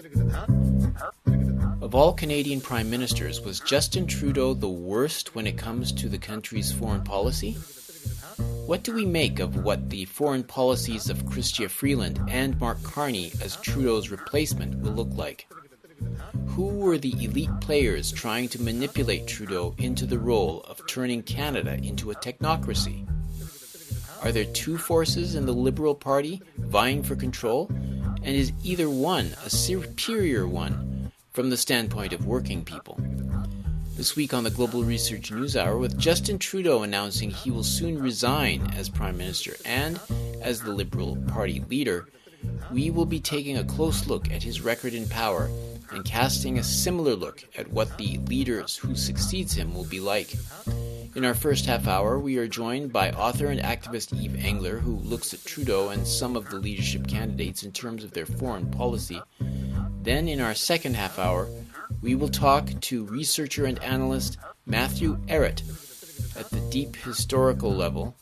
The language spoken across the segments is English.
Of all Canadian prime ministers, was Justin Trudeau the worst when it comes to the country's foreign policy? What do we make of what the foreign policies of Chrystia Freeland and Mark Carney as Trudeau's replacement will look like? Who were the elite players trying to manipulate Trudeau into the role of turning Canada into a technocracy? Are there two forces in the Liberal Party vying for control? And is either one a superior one from the standpoint of working people? This week on the Global Research News Hour, with Justin Trudeau announcing he will soon resign as Prime Minister and as the Liberal Party leader, we will be taking a close look at his record in power and casting a similar look at what the leaders who succeeds him will be like. In our first half hour, we are joined by author and activist Eve Engler, who looks at Trudeau and some of the leadership candidates in terms of their foreign policy. Then, in our second half hour, we will talk to researcher and analyst Matthew Ehret at the deep historical level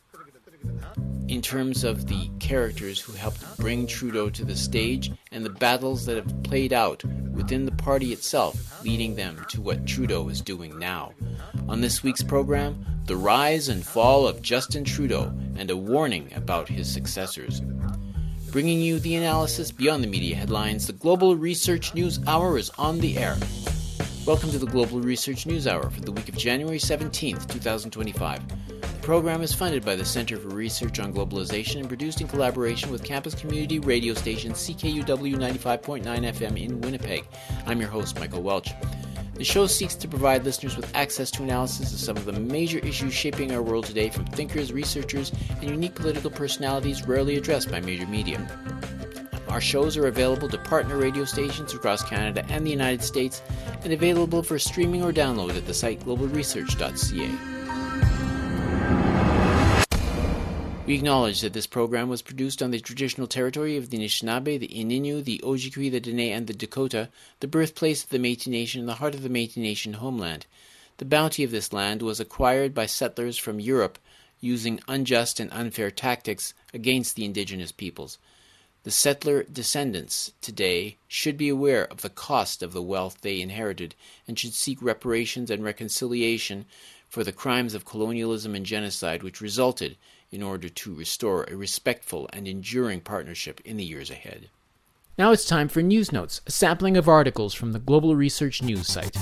in terms of the characters who helped bring Trudeau to the stage and the battles that have played out within the party itself, leading them to what Trudeau is doing now. On this week's program, the rise and fall of Justin Trudeau and a warning about his successors. Bringing you the analysis beyond the media headlines, the Global Research News Hour is on the air. Welcome to the Global Research News Hour for the week of January 17th, 2025. The program is funded by the Center for Research on Globalization and produced in collaboration with campus community radio station CKUW 95.9 FM in Winnipeg. I'm your host, Michael Welch. The show seeks to provide listeners with access to analysis of some of the major issues shaping our world today from thinkers, researchers, and unique political personalities rarely addressed by major media. Our shows are available to partner radio stations across Canada and the United States and available for streaming or download at the site globalresearch.ca. We acknowledge that this program was produced on the traditional territory of the Anishinaabe, the Ininu, the Ojibwe, the Dene, and the Dakota, the birthplace of the Métis Nation and the heart of the Métis Nation homeland. The bounty of this land was acquired by settlers from Europe using unjust and unfair tactics against the indigenous peoples. The settler descendants today should be aware of the cost of the wealth they inherited and should seek reparations and reconciliation for the crimes of colonialism and genocide which resulted in order to restore a respectful and enduring partnership in the years ahead. Now it's time for News Notes, a sampling of articles from the Global Research News site.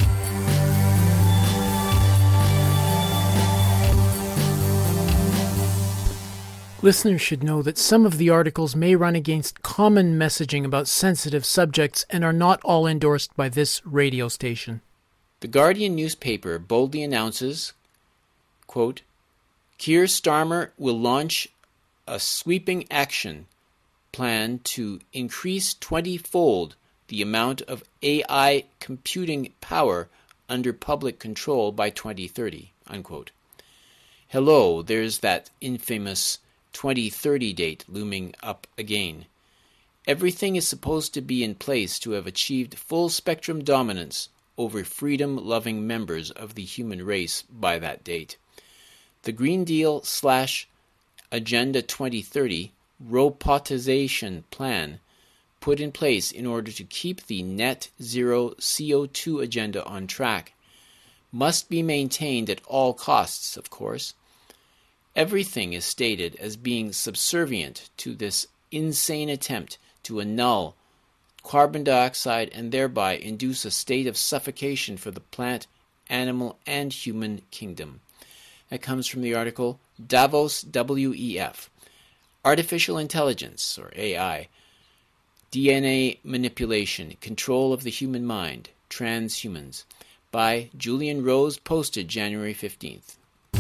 Listeners should know that some of the articles may run against common messaging about sensitive subjects and are not all endorsed by this radio station. The Guardian newspaper boldly announces, quote, Keir Starmer will launch a sweeping action plan to increase 20-fold the amount of AI computing power under public control by 2030, unquote. Hello, there's that infamous 2030 date looming up again. Everything is supposed to be in place to have achieved full-spectrum dominance over freedom-loving members of the human race by that date. The Green Deal/Agenda 2030 robotization plan put in place in order to keep the net zero CO2 agenda on track must be maintained at all costs, of course. Everything is stated as being subservient to this insane attempt to annul carbon dioxide and thereby induce a state of suffocation for the plant, animal, and human kingdom. That comes from the article Davos WEF, Artificial Intelligence, or AI, DNA Manipulation, Control of the Human Mind, Transhumans, by Julian Rose, posted January 15th.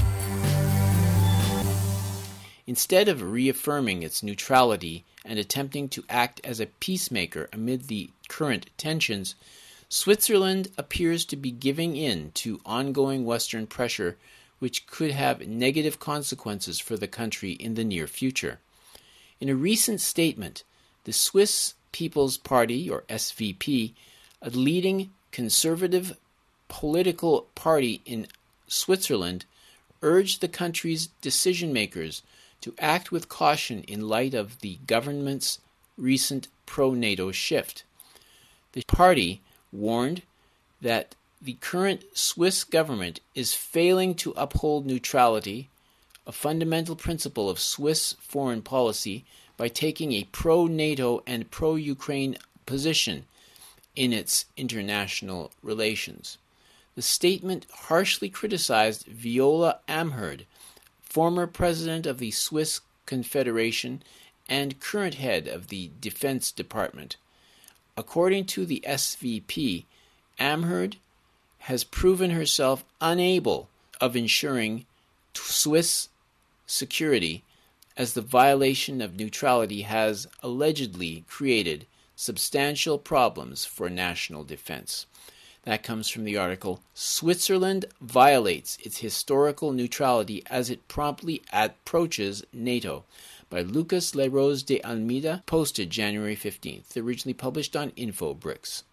Instead of reaffirming its neutrality and attempting to act as a peacemaker amid the current tensions, Switzerland appears to be giving in to ongoing Western pressure which could have negative consequences for the country in the near future. In a recent statement, the Swiss People's Party, or SVP, a leading conservative political party in Switzerland, urged the country's decision-makers to act with caution in light of the government's recent pro-NATO shift. The party warned that the current Swiss government is failing to uphold neutrality, a fundamental principle of Swiss foreign policy, by taking a pro-NATO and pro-Ukraine position in its international relations. The statement harshly criticized Viola Amherd, former president of the Swiss Confederation and current head of the Defense Department. According to the SVP, Amherd has proven herself unable of ensuring Swiss security, as the violation of neutrality has allegedly created substantial problems for national defense. That comes from the article, Switzerland Violates Its Historical Neutrality as It Promptly Approaches NATO, by Lucas Leroz de Almeida, posted January 15th, originally published on InfoBricks.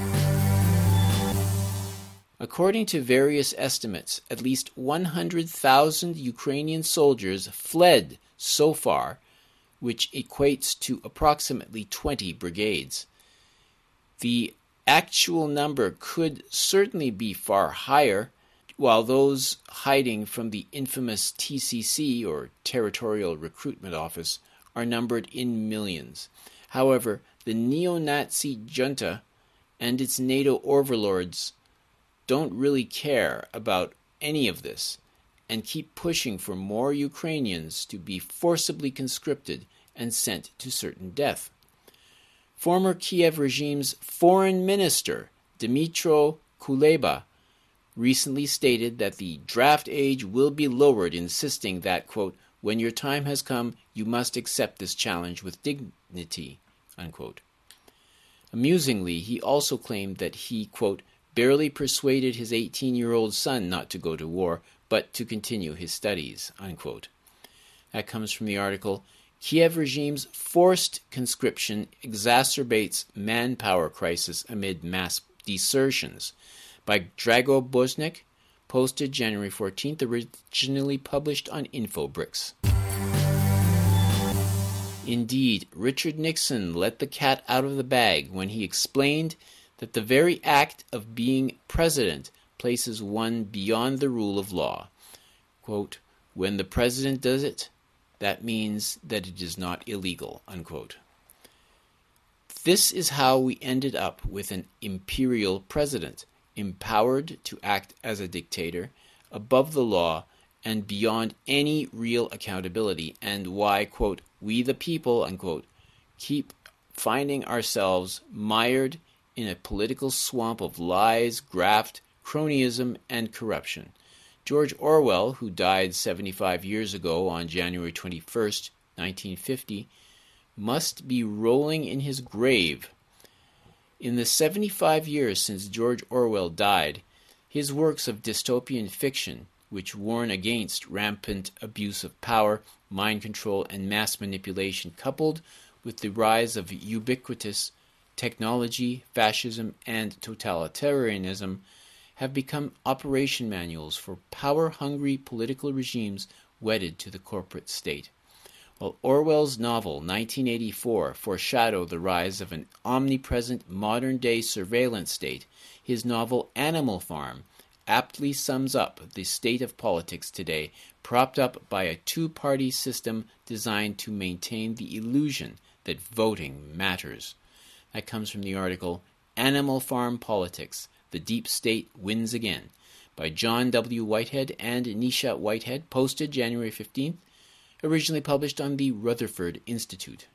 According to various estimates, at least 100,000 Ukrainian soldiers fled so far, which equates to approximately 20 brigades. The actual number could certainly be far higher, while those hiding from the infamous TCC, or Territorial Recruitment Office, are numbered in millions. However, the neo-Nazi junta and its NATO overlords don't really care about any of this and keep pushing for more Ukrainians to be forcibly conscripted and sent to certain death. Former Kiev regime's foreign minister, Dmytro Kuleba, recently stated that the draft age will be lowered, insisting that, quote, when your time has come, you must accept this challenge with dignity, unquote. Amusingly, he also claimed that he, quote, barely persuaded his 18-year-old son not to go to war, but to continue his studies, unquote. That comes from the article, Kiev regime's forced conscription exacerbates manpower crisis amid mass desertions, by Drago Bosnek, posted January 14th, originally published on InfoBricks. Indeed, Richard Nixon let the cat out of the bag when he explained that the very act of being president places one beyond the rule of law. Quote, when the president does it, that means that it is not illegal, unquote. This is how we ended up with an imperial president, empowered to act as a dictator, above the law, and beyond any real accountability, and why, quote, we the people, unquote, keep finding ourselves mired in a political swamp of lies, graft, cronyism, and corruption. George Orwell, who died 75 years ago on January 21st, 1950, must be rolling in his grave. In the 75 years since George Orwell died, his works of dystopian fiction, which warn against rampant abuse of power, mind control, and mass manipulation, coupled with the rise of ubiquitous technology, fascism, and totalitarianism, have become operation manuals for power-hungry political regimes wedded to the corporate state. While Orwell's novel 1984 foreshadowed the rise of an omnipresent modern-day surveillance state, his novel Animal Farm aptly sums up the state of politics today, propped up by a two-party system designed to maintain the illusion that voting matters. That comes from the article Animal Farm Politics, The Deep State Wins Again, by John W. Whitehead and Nisha Whitehead, posted January 15th, originally published on the Rutherford Institute.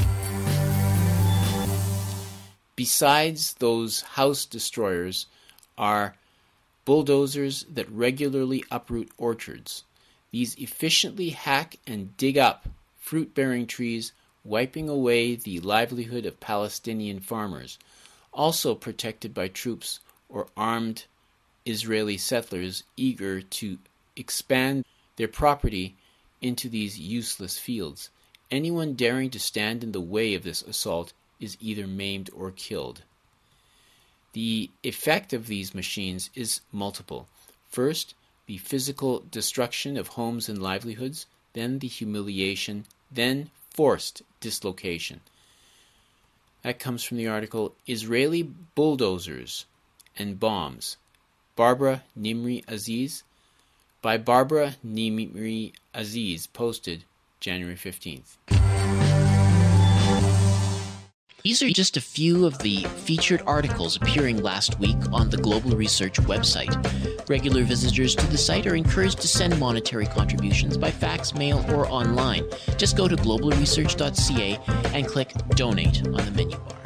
Besides those house destroyers are bulldozers that regularly uproot orchards. These efficiently hack and dig up fruit-bearing trees, wiping away the livelihood of Palestinian farmers, also protected by troops or armed Israeli settlers eager to expand their property into these useless fields. Anyone daring to stand in the way of this assault is either maimed or killed. The effect of these machines is multiple. First, the physical destruction of homes and livelihoods, then the humiliation, then forced dislocation. That comes from the article Israeli Bulldozers and Bombs, Barbara Nimri Aziz, by Barbara Nimri Aziz, posted January 15th. These are just a few of the featured articles appearing last week on the Global Research website. Regular visitors to the site are encouraged to send monetary contributions by fax, mail, or online. Just go to globalresearch.ca and click Donate on the menu bar.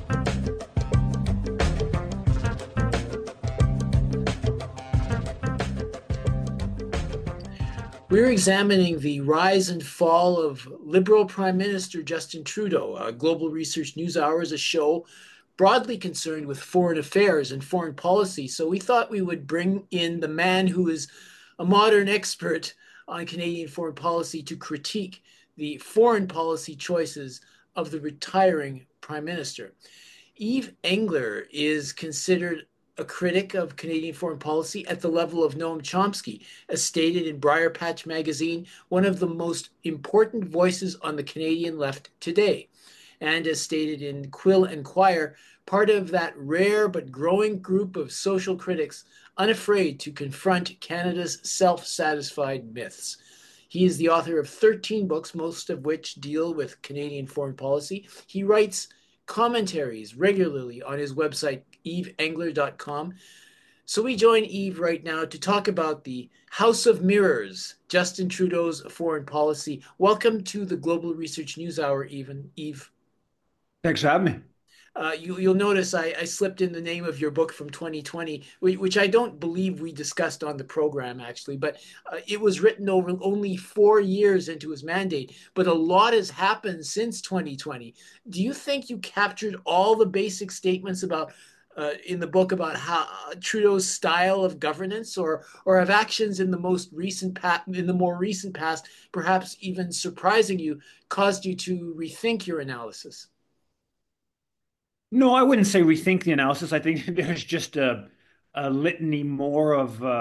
We're examining the rise and fall of Liberal Prime Minister Justin Trudeau. Global Research News Hour is a show broadly concerned with foreign affairs and foreign policy. So we thought we would bring in the man who is a modern expert on Canadian foreign policy to critique the foreign policy choices of the retiring Prime Minister. Yves Engler is considered a critic of Canadian foreign policy at the level of Noam Chomsky, as stated in Briarpatch magazine, one of the most important voices on the Canadian left today. And as stated in Quill and Quire, part of that rare but growing group of social critics unafraid to confront Canada's self-satisfied myths. He is the author of 13 books, most of which deal with Canadian foreign policy. He writes commentaries regularly on his website, yvesengler.com. So we join Yves right now to talk about the House of Mirrors, Justin Trudeau's foreign policy. Welcome to the Global Research News Hour, Yves. Thanks for having me. You'll notice I slipped in the name of your book from 2020, which I don't believe we discussed on the program, actually, but it was written over only 4 years into his mandate. But a lot has happened since 2020. Do you think you captured all the basic statements about in the book about how Trudeau's style of governance, or have actions in the more recent past, perhaps even surprising you, caused you to rethink your analysis? No, I wouldn't say rethink the analysis. I think there's just a litany more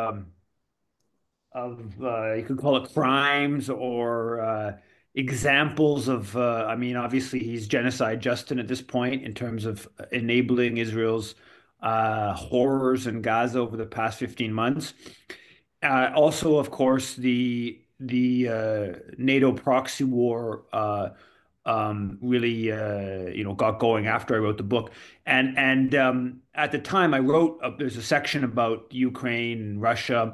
of you could call it crimes or examples of. I mean, obviously he's genocide Justin at this point in terms of enabling Israel's horrors in Gaza over the past 15 months. Also, of course, the NATO proxy war. Really got going after I wrote the book, and at the time I wrote there's a section about Ukraine and Russia,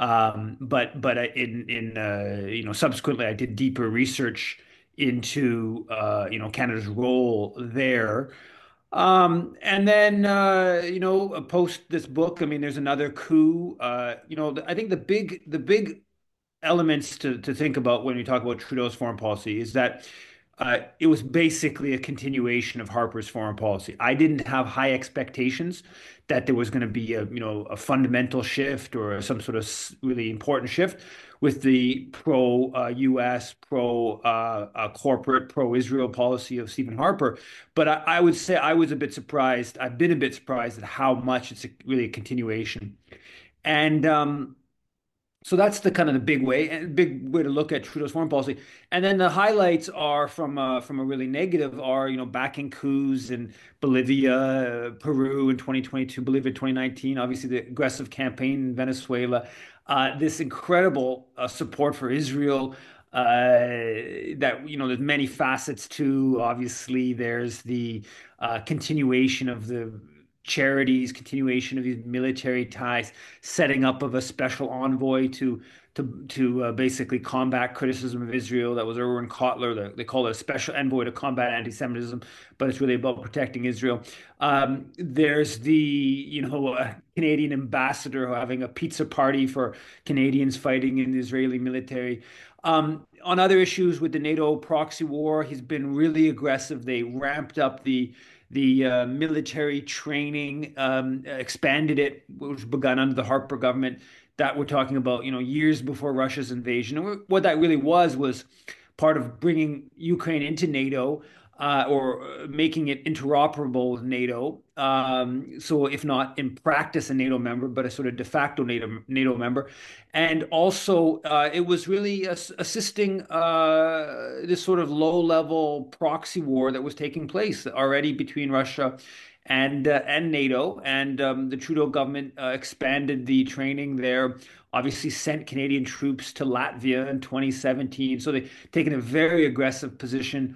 but subsequently I did deeper research into Canada's role there. And then post this book, I mean, there's another coup. I think the big elements to think about when we talk about Trudeau's foreign policy is that it was basically a continuation of Harper's foreign policy. I didn't have high expectations that there was going to be a fundamental shift or some sort of really important shift with the pro-US, pro-corporate, pro-Israel policy of Stephen Harper. But I would say I was a bit surprised. I've been a bit surprised at how much it's really a continuation. And so that's the kind of the big way to look at Trudeau's foreign policy. And then the highlights are from a really negative are, backing coups in Bolivia, Peru in 2022, Bolivia 2019, obviously the aggressive campaign in Venezuela, this incredible support for Israel, that, there's many facets to. Obviously, there's the continuation of the continuation of these military ties, setting up of a special envoy to basically combat criticism of Israel. That was Erwin Kotler. They call it a special envoy to combat anti-Semitism, but it's really about protecting Israel. There's the Canadian ambassador having a pizza party for Canadians fighting in the Israeli military. On other issues with the NATO proxy war, he's been really aggressive. They ramped up the military training, expanded it, which was begun under the Harper government. That we're talking about, years before Russia's invasion. And what that really was part of bringing Ukraine into NATO, or making it interoperable with NATO. So, if not in practice a NATO member, but a sort of de facto NATO member. And also, it was really assisting this sort of low-level proxy war that was taking place already between Russia and NATO. And the Trudeau government expanded the training there. Obviously, sent Canadian troops to Latvia in 2017. So they've taken a very aggressive position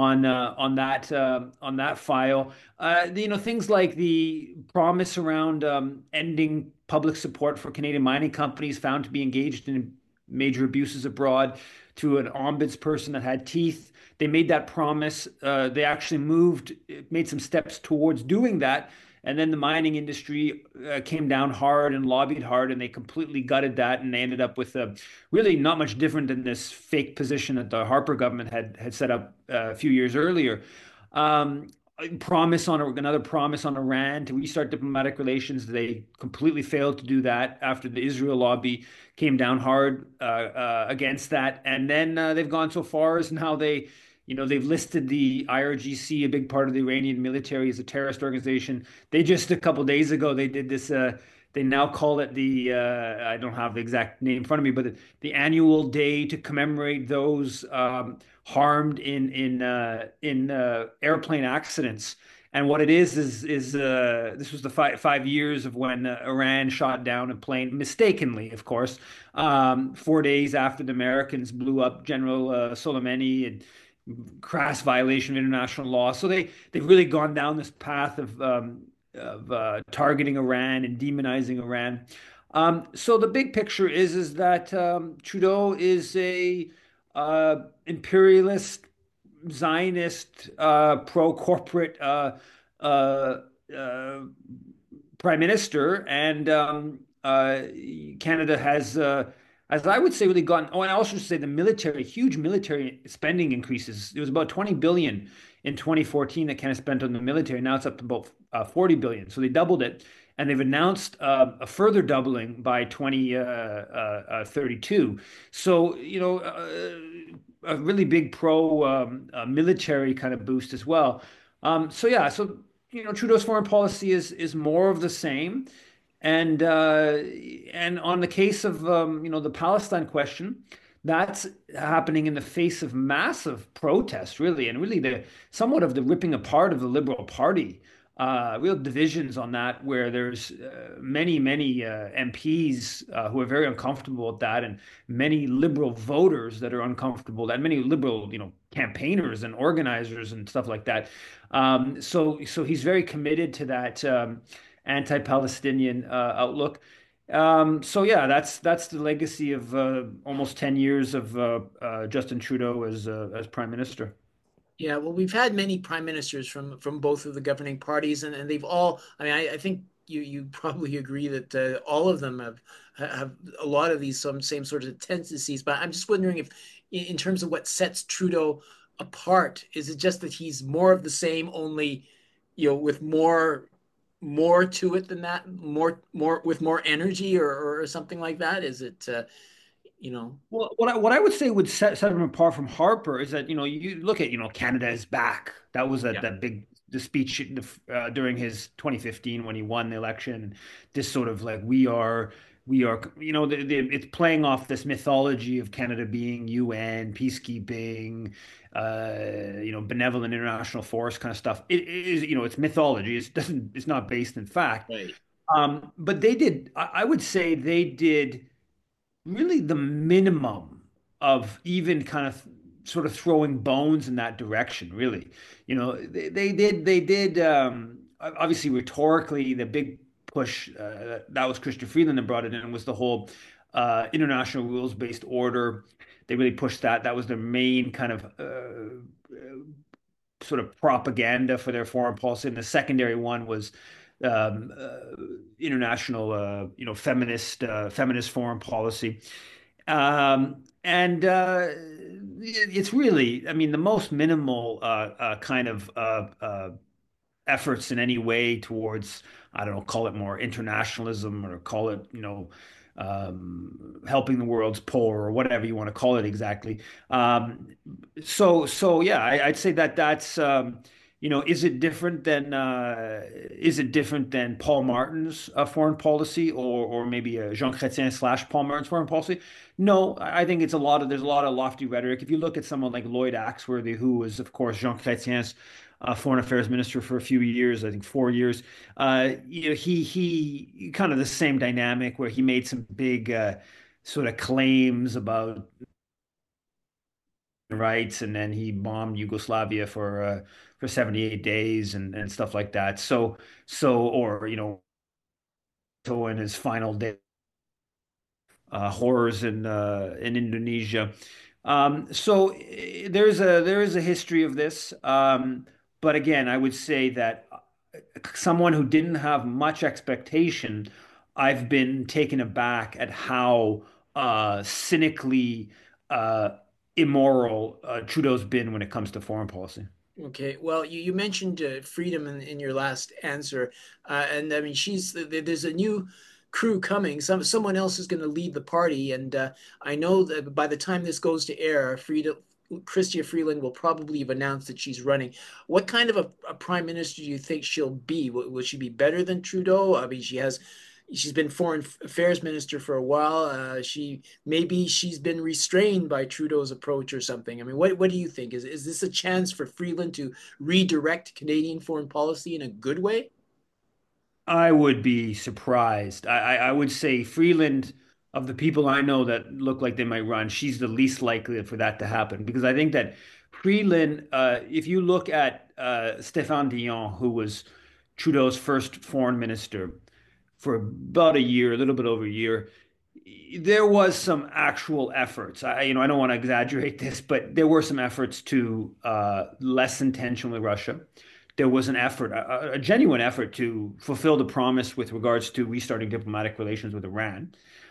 on that file. Things like the promise around ending public support for Canadian mining companies found to be engaged in major abuses abroad through an ombudsperson that had teeth. They made that promise. They actually made some steps towards doing that. And then the mining industry came down hard and lobbied hard, and they completely gutted that. And they ended up with really not much different than this fake position that the Harper government had set up a few years earlier. Um, another promise on Iran to restart diplomatic relations. They completely failed to do that after the Israel lobby came down hard against that. And then they've gone so far as now they've listed the IRGC, a big part of the Iranian military, as a terrorist organization. They just a couple of days ago they did this. They now call it the I don't have the exact name in front of me, but the annual day to commemorate those harmed in airplane accidents. And what it is this was the 5 years of when Iran shot down a plane mistakenly, of course, 4 days after the Americans blew up General Soleimani, and crass violation of international law. So they've really gone down this path of targeting Iran and demonizing Iran. So the big picture is that Trudeau is a imperialist, Zionist, pro-corporate uh, uh, prime minister, and Canada has, as I would say, really gotten. Oh, and I also should say the military, huge military spending increases. It was about 20 billion in 2014 that Canada spent on the military. Now it's up to about 40 billion. So they doubled it, and they've announced a further doubling by 2032. So a really big pro military kind of boost as well. So yeah, so Trudeau's foreign policy is more of the same. And on the case of the Palestine question, that's happening in the face of massive protest, really, and really the somewhat of the ripping apart of the Liberal Party. Real divisions on that, where there's many MPs who are very uncomfortable with that, and many Liberal voters that are uncomfortable, and many Liberal, campaigners and organizers and stuff like that. So he's very committed to that anti-Palestinian outlook. So yeah, that's the legacy of almost 10 years of Justin Trudeau as Prime Minister. Yeah, well, we've had many prime ministers from both of the governing parties, and they've all. I mean, I think you probably agree that all of them have a lot of these some same sort of tendencies. But I'm just wondering if, in terms of what sets Trudeau apart, is it just that he's more of the same, only with more to it than that, more with more energy, or something like that? Is it you know? Well, what I would say would set him apart from Harper is that you look at Canada is back. That was Yeah, that big the speech during his 2015 when he won the election. This sort of like we are it's playing off this mythology of Canada being UN peacekeeping, benevolent international force kind of stuff. It is it's mythology. It's not based in fact. right. But they did. I would say they did really the minimum of even kind of sort of throwing bones in that direction, really. They did obviously rhetorically the big push that was Christian Freeland that brought it in was the whole international rules-based order. They really pushed that. That was their main kind of sort of propaganda for their foreign policy. And the secondary one was international, feminist foreign policy. And it's really, I mean, the most minimal kind of efforts in any way towards, I don't know, call it more internationalism or call it, helping the world's poor or whatever you want to call it exactly. Um, so yeah, I'd say that that's is it different than Paul Martin's foreign policy or maybe Jean Chrétien slash Paul Martin's foreign policy? No, I think there's a lot of lofty rhetoric. If you look at someone like Lloyd Axworthy, who was of course Jean Chrétien's foreign affairs minister for a few years, I think 4 years. He kind of the same dynamic where he made some big sort of claims about rights, and then he bombed Yugoslavia for 78 days and stuff like that. Or so in his final day, horrors in Indonesia. There is a history of this, but again, I would say that someone who didn't have much expectation, I've been taken aback at how cynically uh, immoral Trudeau's been when it comes to foreign policy. Okay, well, you mentioned freedom in your last answer, and I mean there's a new crew coming. Someone else is going to lead the party, and I know that by the time this goes to air, Chrystia Freeland will probably have announced that she's running. What kind of a prime minister do you think she'll be? Will she be better than Trudeau? I mean, she's been foreign affairs minister for a while. She's been restrained by Trudeau's approach or something. I mean, what do you think? Is this a chance for Freeland to redirect Canadian foreign policy in a good way? I would be surprised. I would say Freeland, of the people I know that look like they might run, she's the least likely for that to happen because I think that Freeland, if you look at Stéphane Dion, who was Trudeau's first foreign minister for about a year, a little bit over a year, there was some actual efforts. I don't want to exaggerate this, but there were some efforts to lessen tension with Russia. There was an effort, a genuine effort to fulfill the promise with regards to restarting diplomatic relations with Iran.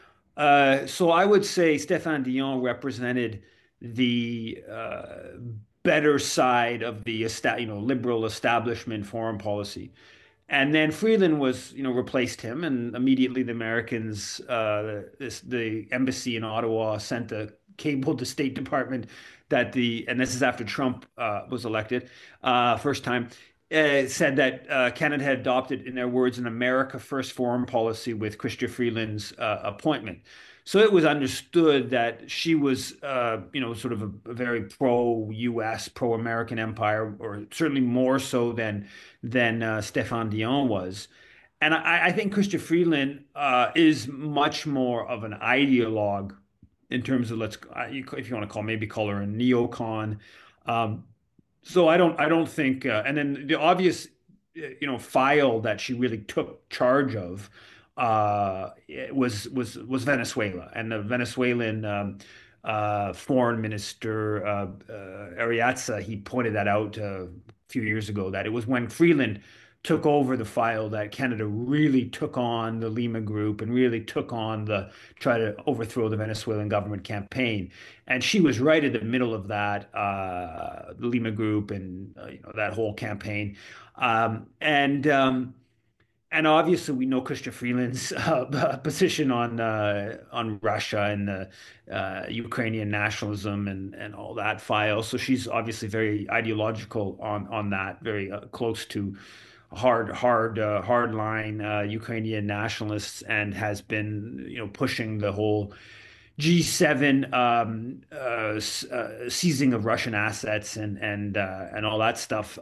So I would say Stéphane Dion represented the better side of the liberal establishment foreign policy. And then Freeland replaced him, and immediately the Americans, the embassy in Ottawa sent a cable to State Department and this is after Trump was elected, first time, said that Canada had adopted, in their words, an America First foreign policy with Chrystia Freeland's appointment. So it was understood that she was, sort of a very pro-U.S., pro-American empire, or certainly more so than Stéphane Dion was. And I think Chrystia Freeland is much more of an ideologue in terms of if you want to call her a neocon. Um, so I don't think, and then the obvious, file that she really took charge of was Venezuela and the Venezuelan foreign minister Ariatza. He pointed that out a few years ago that it was when Freeland took over the file that Canada really took on the Lima Group and really took on the try to overthrow the Venezuelan government campaign. And she was right in the middle of that, the Lima Group and that whole campaign. Um, and um, and obviously, we know Chrystia Freeland's position on Russia and the Ukrainian nationalism and all that file. So she's obviously very ideological on that, very close to hard line Ukrainian nationalists, and has been pushing the whole G7 seizing of Russian assets and all that stuff.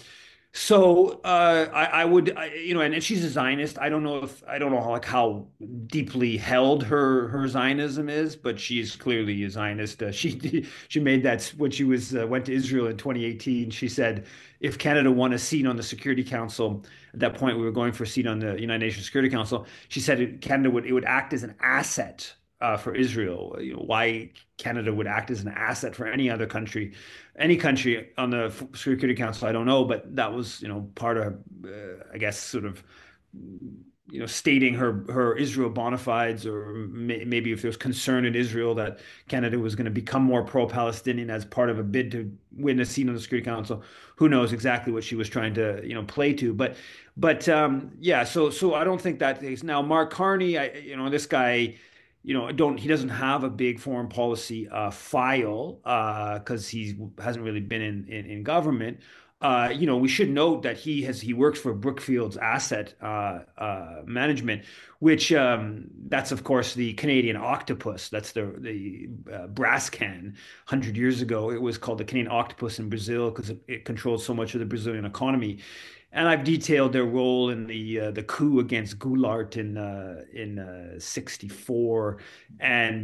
I would, and she's a Zionist. I don't know how deeply held her Zionism is, but she's clearly a Zionist. She made that when she went to Israel in 2018. She said if Canada won a seat on the Security Council, at that point we were going for a seat on the United Nations Security Council. She said it would act as an asset for Israel. Why Canada would act as an asset for any country on the Security Council, I don't know, but that was part of, I guess, sort of stating her Israel bona fides, or maybe if there's concern in Israel that Canada was going to become more pro-Palestinian as part of a bid to win a seat on the Security Council. Who knows exactly what she was trying to play to, but yeah. So I don't think that is now Mark Carney. This guy. don't he doesn't have a big foreign policy file because he hasn't really been in government. We should note that he works for Brookfield's Asset Management, which that's of course the Canadian octopus. That's the brass can. 100 years ago, it was called the Canadian octopus in Brazil because it controlled so much of the Brazilian economy. And I've detailed their role in the coup against Goulart in '64, and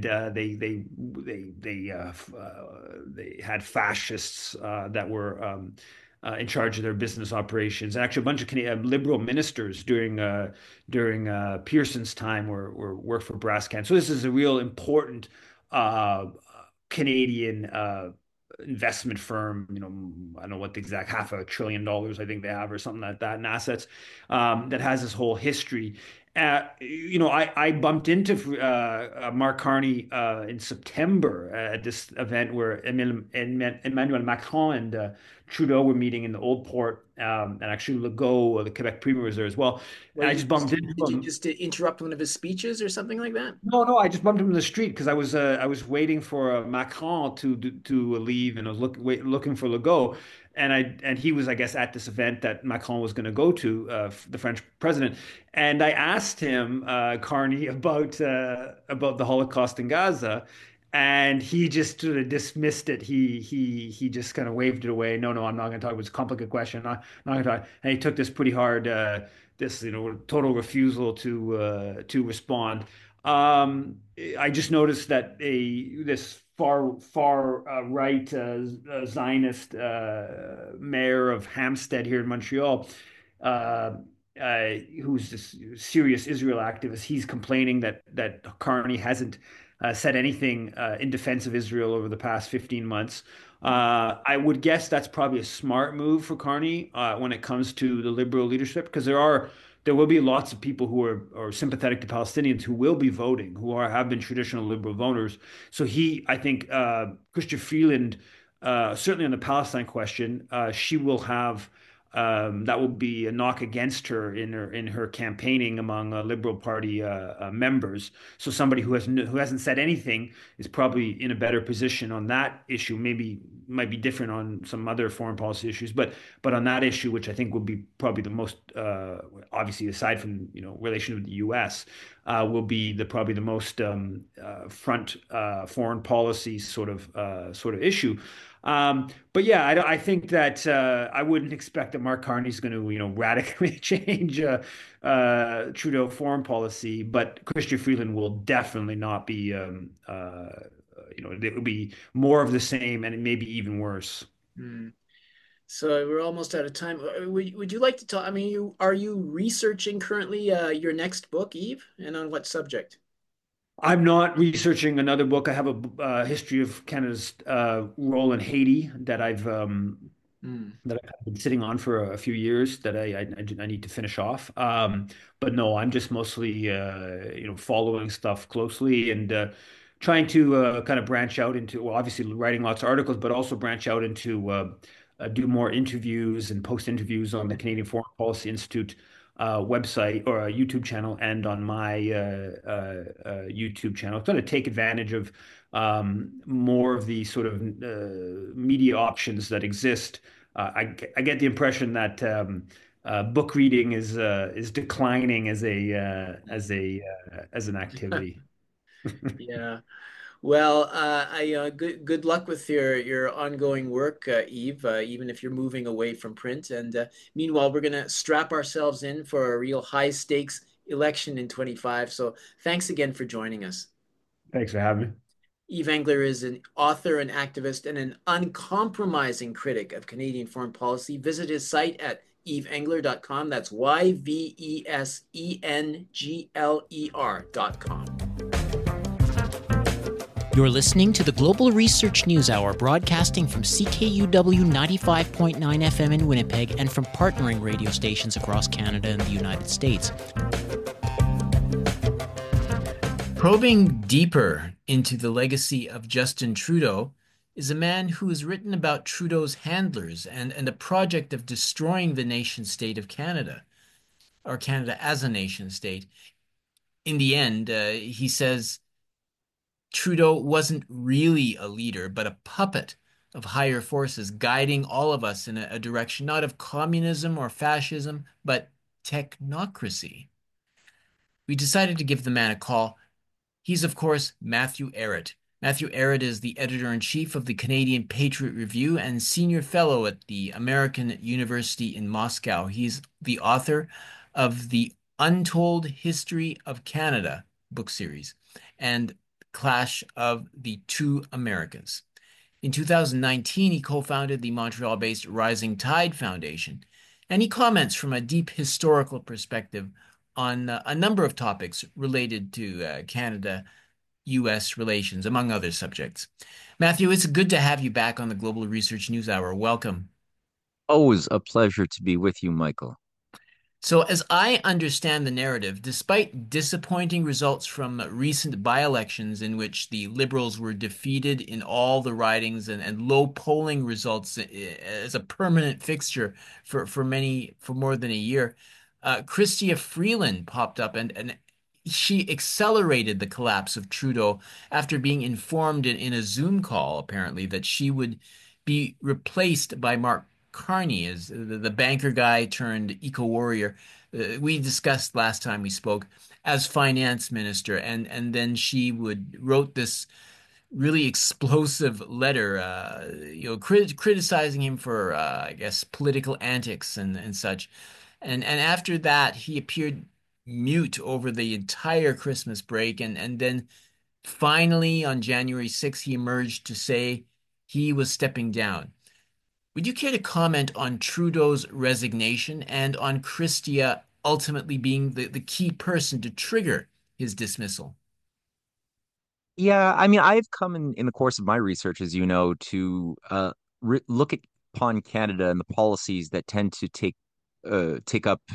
they had fascists that were in charge of their business operations. And actually, a bunch of liberal ministers during Pearson's time were worked for Brascan. So this is a real important uh, Canadian investment firm. I don't know what the exact $500 billion I think they have or something like that in assets, that has this whole history. I bumped into Mark Carney in September at this event where Emmanuel Macron and Trudeau were meeting in the Old Port, and actually Legault, the Quebec Premier, was there as well. Well, And I just bumped into did you him. just interrupt one of his speeches or something like that? No, no, I just bumped him in the street because I was waiting for Macron to leave, and I was looking for Legault, and he was, I guess, at this event that Macron was going to go to, the French president. And I asked him, Carney, about the Holocaust in Gaza, and he just sort of dismissed it. He just kind of waved it away. No, no, I'm not going to talk. It was a complicated question. Not going to talk. And he took this pretty hard. This total refusal to respond. I just noticed that this far right Zionist mayor of Hampstead here in Montreal, uh, who's this serious Israel activist, he's complaining that Carney hasn't said anything in defense of Israel over the past 15 months. I would guess that's probably a smart move for Carney when it comes to the liberal leadership, because there will be lots of people who are sympathetic to Palestinians who will be voting, have been traditional liberal voters. So I think, Chrystia Freeland, certainly on the Palestine question, she will have that will be a knock against her in her campaigning among Liberal Party members. So somebody who hasn't said anything is probably in a better position on that issue. Maybe might be different on some other foreign policy issues, but on that issue, which I think will be probably the most obviously, aside from relation with the U.S., will be probably the most front foreign policy sort of issue. But yeah, I think that I wouldn't expect that Mark Carney's going to, radically change Trudeau foreign policy, but Chrystia Freeland will definitely not be, it will be more of the same and maybe even worse. Hmm. So we're almost out of time. Would you like to talk? I mean, are you researching currently your next book, Eve, and on what subject? I'm not researching another book. I have a history of Canada's role in Haiti Hmm. that I've been sitting on for a few years that I need to finish off. But no, I'm just mostly following stuff closely and trying to kind of branch out into, well, obviously writing lots of articles, but also branch out into do more interviews and post interviews on the Canadian Foreign Policy Institute website or a YouTube channel, and on my YouTube channel. Trying to take advantage of more of the sort of media options that exist. I get the impression that book reading is declining as an activity. Yeah. Well, good luck with your ongoing work, Eve. Even if you're moving away from print. And meanwhile, we're gonna strap ourselves in for a real high stakes election in 25. So thanks again for joining us. Thanks for having me. Eve Engler is an author, an activist, and an uncompromising critic of Canadian foreign policy. Visit his site at yvesengler.com. That's YVESENGLER.com. You're listening to the Global Research News Hour, broadcasting from CKUW 95.9 FM in Winnipeg and from partnering radio stations across Canada and the United States. Probing deeper into the legacy of Justin Trudeau is a man who has written about Trudeau's handlers and a project of destroying the nation state of Canada, or Canada as a nation state. In the end, he says, Trudeau wasn't really a leader, but a puppet of higher forces guiding all of us in a direction not of communism or fascism, but technocracy. We decided to give the man a call. He's, of course, Matthew Ehret. Matthew Ehret is the editor-in-chief of the Canadian Patriot Review and senior fellow at the American University in Moscow. He's the author of the Untold History of Canada book series and Clash of the Two Americas. In 2019, he co-founded the Montreal-based Rising Tide Foundation, and he comments from a deep historical perspective on a number of topics related to Canada U.S. relations, among other subjects. Matthew, it's good to have you back on the Global Research News Hour. Welcome. Always a pleasure to be with you, Michael. So, as I understand the narrative, despite disappointing results from recent by-elections in which the Liberals were defeated in all the ridings and low polling results as a permanent fixture for more than a year, Chrystia Freeland popped up and she accelerated the collapse of Trudeau after being informed in a Zoom call, apparently, that she would be replaced by Mark Carney as the banker guy turned eco warrior. We discussed last time we spoke as finance minister, and then she would wrote this really explosive letter, criticizing him for, I guess, political antics and such. And after that, he appeared mute over the entire Christmas break, and then finally on January 6th, he emerged to say he was stepping down. Would you care to comment on Trudeau's resignation and on Chrystia ultimately being the key person to trigger his dismissal? Yeah, I mean, I've come in the course of my research, as you know, to look upon Canada and the policies that tend to take up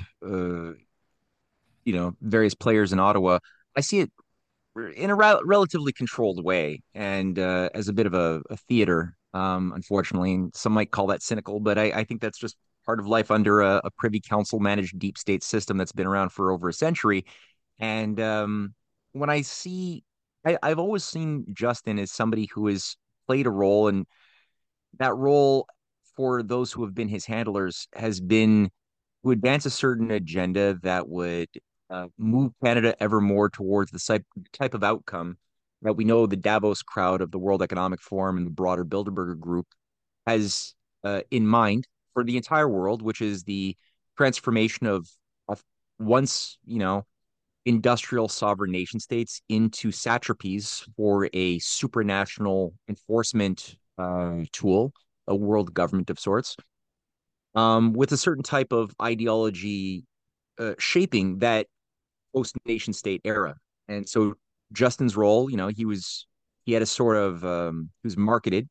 various players in Ottawa. I see it in a relatively controlled way and as a bit of a theater, unfortunately. And some might call that cynical, but I think that's just part of life under a Privy Council managed deep state system that's been around for over a century. And when I see, I've always seen Justin as somebody who has played a role, and that role for those who have been his handlers has been to advance a certain agenda that would move Canada ever more towards the type of outcome that we know the Davos crowd of the World Economic Forum and the broader Bilderberger Group has in mind for the entire world, which is the transformation of once, industrial sovereign nation states into satrapies for a supranational enforcement tool, a world government of sorts, with a certain type of ideology shaping that post nation state era. And so Justin's role, he had a sort of he was marketed.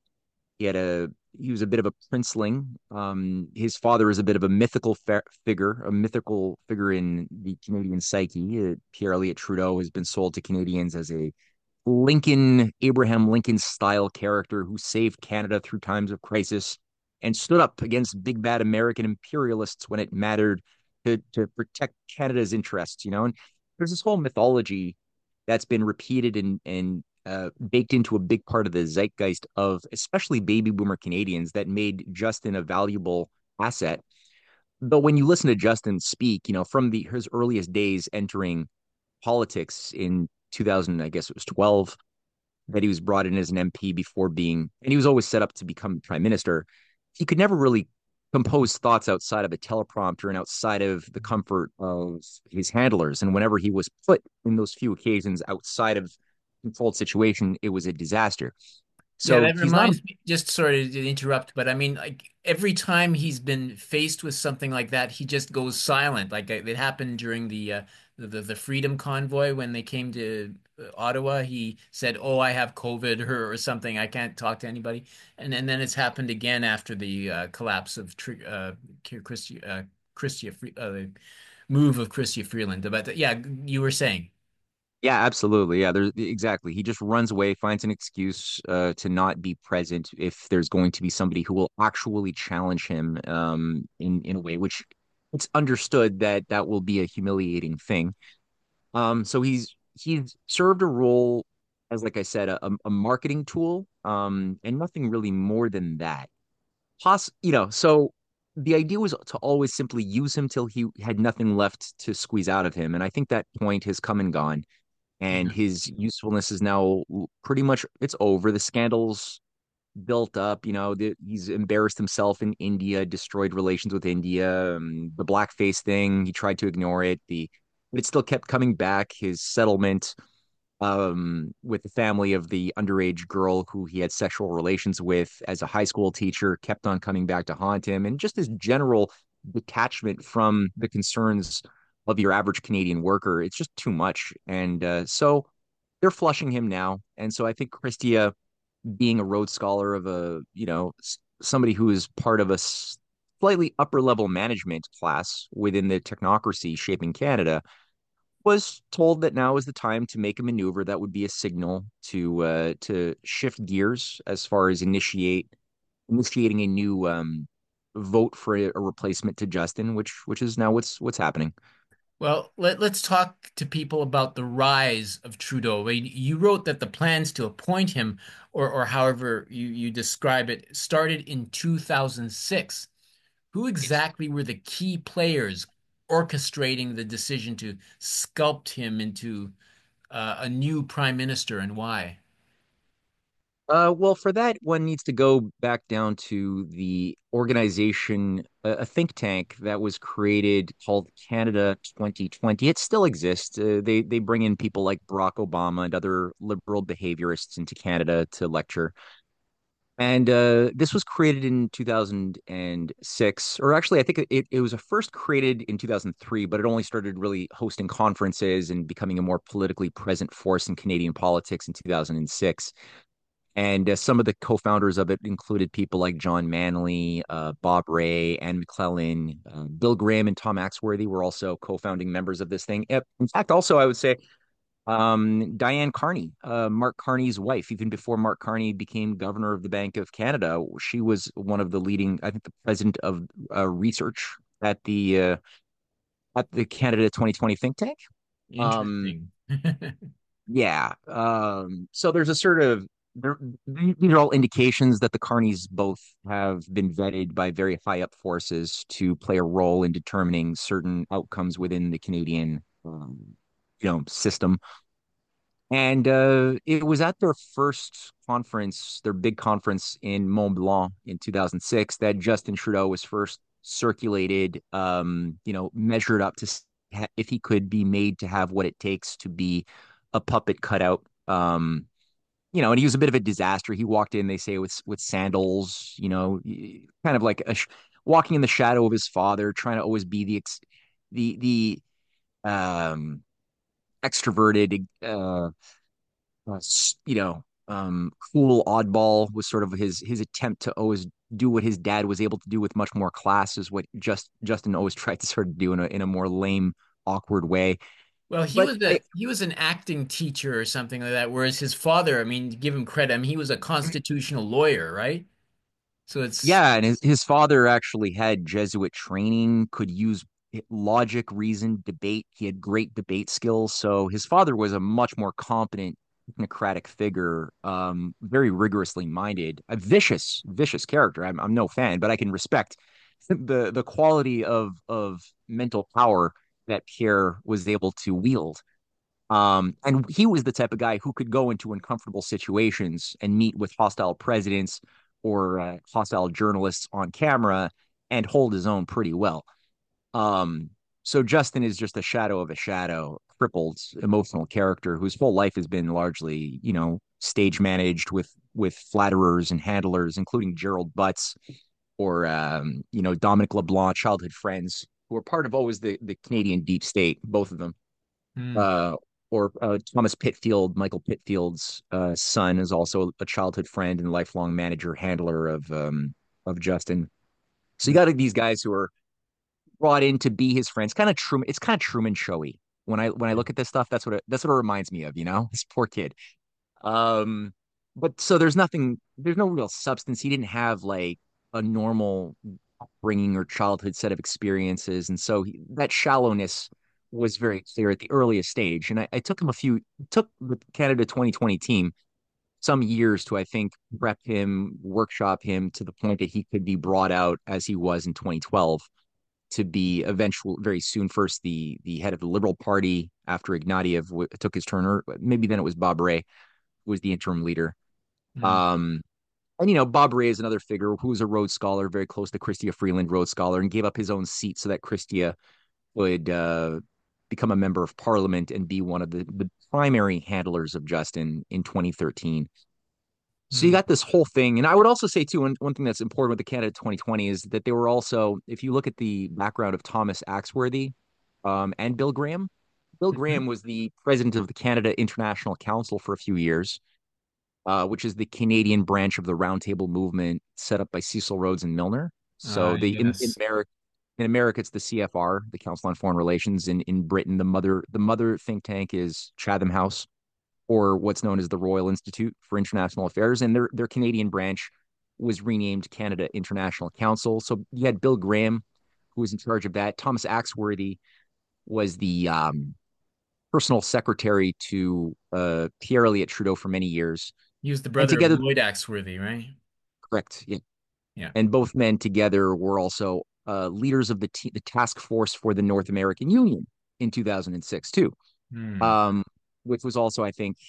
He was a bit of a princeling. His father is a bit of a mythical figure in the Canadian psyche. Pierre Elliott Trudeau has been sold to Canadians as a Abraham Lincoln style character who saved Canada through times of crisis and stood up against big bad American imperialists when it mattered to protect Canada's interests, And there's this whole mythology that's been repeated and baked into a big part of the zeitgeist of especially baby boomer Canadians that made Justin a valuable asset. But when you listen to Justin speak, from his earliest days entering politics in 2000, I guess it was 12, that he was brought in as an MP and he was always set up to become prime minister. He could never really compose thoughts outside of a teleprompter and outside of the comfort of his handlers. And whenever he was put in those few occasions outside of controlled situation, it was a disaster. Yeah, So that he's not. reminds me, just sorry to interrupt, but I mean, like every time he's been faced with something like that, he just goes silent. Like it happened during the Freedom Convoy when they came to Ottawa. He said, "Oh, I have COVID or something. I can't talk to anybody." And then it's happened again after the collapse of the move of Chrystia Freeland. But yeah, you were saying. Yeah, absolutely. Yeah, there's exactly. He just runs away, finds an excuse to not be present if there's going to be somebody who will actually challenge him in a way which it's understood that that will be a humiliating thing. So he's served a role as like I said, a marketing tool, and nothing really more than that. So the idea was to always simply use him till he had nothing left to squeeze out of him, and I think that point has come and gone, and Yeah. his usefulness is now pretty much it's over. The scandals built up. He's embarrassed himself in India, destroyed relations with India. The blackface thing, he tried to ignore it. But it still kept coming back. His settlement with the family of the underage girl who he had sexual relations with as a high school teacher kept on coming back to haunt him, and just his general detachment from the concerns of your average Canadian worker. It's just too much, and so they're flushing him now. And so I think Christia, being a Rhodes Scholar of somebody who is part of a slightly upper level management class within the technocracy shaping Canada, was told that now is the time to make a maneuver that would be a signal to shift gears as far as initiating a new vote for a replacement to Justin, which is now what's happening. Well, let's talk to people about the rise of Trudeau. I mean, you wrote that the plans to appoint him, or however you describe it, started in 2006. Who exactly were the key players orchestrating the decision to sculpt him into a new prime minister, and why? Well, for that, one needs to go back down to the organization, a think tank that was created called Canada 2020. It still exists. They bring in people like Barack Obama and other liberal behaviorists into Canada to lecture. And this was created in 2006, or actually, I think it was first created in 2003, but it only started really hosting conferences and becoming a more politically present force in Canadian politics in 2006. And some of the co-founders of it included people like John Manley, Bob Ray, Anne McClellan, Bill Graham, and Tom Axworthy were also co-founding members of this thing. In fact, also I would say Diane Carney, Mark Carney's wife, even before Mark Carney became governor of the Bank of Canada, she was one of the leading, I think, the president of research at the Canada 2020 think tank. Um, Interesting. yeah. So there's a sort of there, these are all indications that the Carneys both have been vetted by very high up forces to play a role in determining certain outcomes within the Canadian, system. And it was at their first conference, their big conference in Mont Blanc in 2006, that Justin Trudeau was first circulated, measured up to if he could be made to have what it takes to be a puppet cutout. And he was a bit of a disaster. He walked in, they say, with sandals, kind of like walking in the shadow of his father, trying to always be the extroverted, cool oddball was sort of his attempt to always do what his dad was able to do with much more class, is what Justin always tried to sort of do in a more lame, awkward way. Well, But he was an acting teacher or something like that, whereas his father, I mean, to give him credit, I mean, he was a constitutional lawyer, right? So it's yeah, and his father actually had Jesuit training, could use logic, reason, debate. He had great debate skills. So his father was a much more competent technocratic figure, very rigorously minded, a vicious character. I'm no fan, but I can respect the quality of mental power that Pierre was able to wield. And he was the type of guy who could go into uncomfortable situations and meet with hostile presidents or hostile journalists on camera and hold his own pretty well. Um, so Justin is just a shadow of a shadow, crippled, emotional character whose whole life has been largely, stage managed with flatterers and handlers, including Gerald Butts or Dominic LeBlanc, childhood friends who were part of always the Canadian deep state, both of them. hmm. Uh, or Thomas Pitfield, Michael Pitfield's son, is also a childhood friend and lifelong manager handler of Justin. So you got these guys who are brought in to be his friends. Kind of Truman. It's kind of Truman Showy. When I look at this stuff, that's what it reminds me of. This poor kid. Um, but so there's no real substance. He didn't have like a normal upbringing or childhood set of experiences, and so that shallowness was very clear at the earliest stage. And I took him took the Canada 2020 team some years to, I think, prep him, workshop him to the point that he could be brought out as he was in 2012 to be eventual very soon first the head of the Liberal Party after Ignatieff took his turn, or maybe then it was Bob Rae who was the interim leader. Mm. Um, and Bob Rae is another figure who was a Rhodes Scholar, very close to Chrystia Freeland, Rhodes Scholar, and gave up his own seat so that Chrystia would become a member of Parliament and be one of the primary handlers of Justin in 2013. So you Mm. got this whole thing. And I would also say, too, one thing that's important with the Canada 2020 is that they were also, if you look at the background of Thomas Axworthy and Bill Graham, Bill Mhm. Graham was the president of the Canada International Council for a few years, which is the Canadian branch of the Roundtable movement set up by Cecil Rhodes and Milner. So Yes. in America, it's the CFR, the Council on Foreign Relations. In Britain, the mother think tank is Chatham House, or what's known as the Royal Institute for International Affairs, and their Canadian branch was renamed Canada International Council. So you had Bill Graham, who was in charge of that. Thomas Axworthy was the personal secretary to Pierre Elliott Trudeau for many years, He was the and brother of together, Lloyd Axworthy, right? correct, yeah, Yeah. and both men together were also leaders of the task force for the North American Union in 2006 too, Hmm. um, which was also, I think,